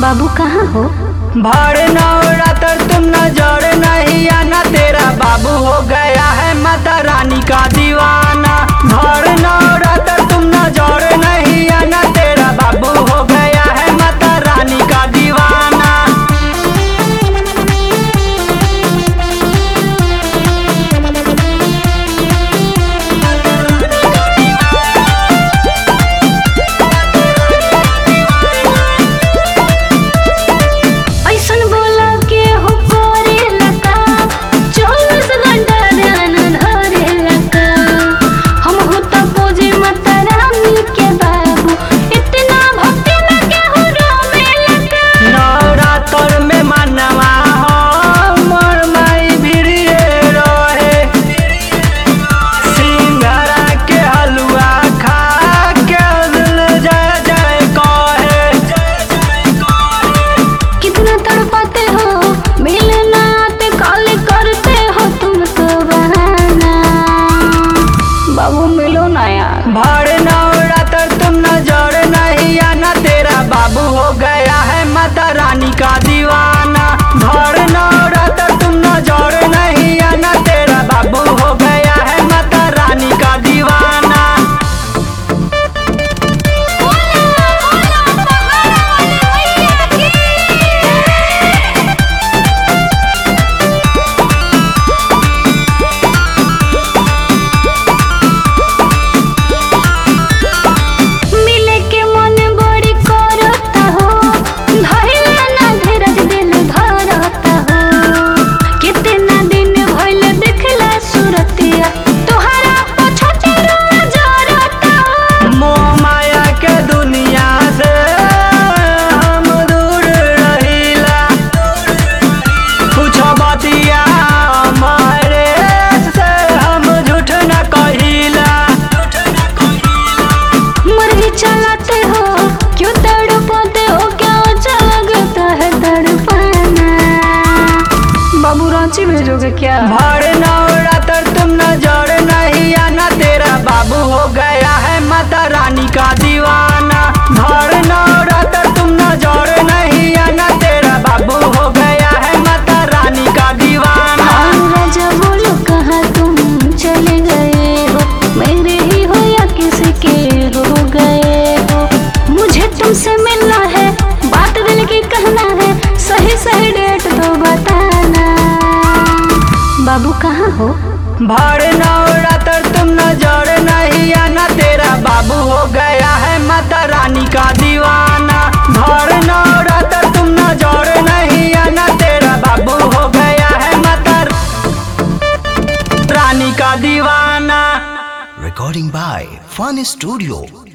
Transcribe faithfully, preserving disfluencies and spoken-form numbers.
बाबू कहाँ हो? भाड़ नवरात्र तुम नजर नहीं आना, तेरा बाबू हो गया है माता रानी का दीवाना। भाड़ नवरात्र तुम नजर नहीं आना, तेरा बाबू हो गया है माता रानी का दीवाना। भाड़ नवरात्र तुम नजर नहीं आना, तेरा बाबू हो गया है माता रानी का दीवाना। भाड़ नवरात्र तुम नजर नहीं आना, तेरा बाबू हो गया है माता रानी का दीवाना। भेजोगे क्या? भाड़ नवरात्र तुम नजर नहीं आना, तेरा बाबू हो गया है माता रानी का दीवाना। भाड़ नवरात्र तुम नजर नहीं आना, तेरा बाबू हो गया है माता रानी का दीवाना। राजा बोलो कहाँ तुम चले गए हो, मेरे ही हो या किसी के हो गए हो? मुझे तुमसे मिलना है, बात दिल की कहना है, सही सही डेट तो बताना। बाबू कहाँ हो? भाड़ नवरात्र तुम नजर नहीं आना, तेरा बाबू हो गया है माता रानी का दीवाना। भाड़ नवरात्र तुम नजर नहीं आना, तेरा बाबू हो गया है माता रानी का दीवाना। Recording by Fun Studio.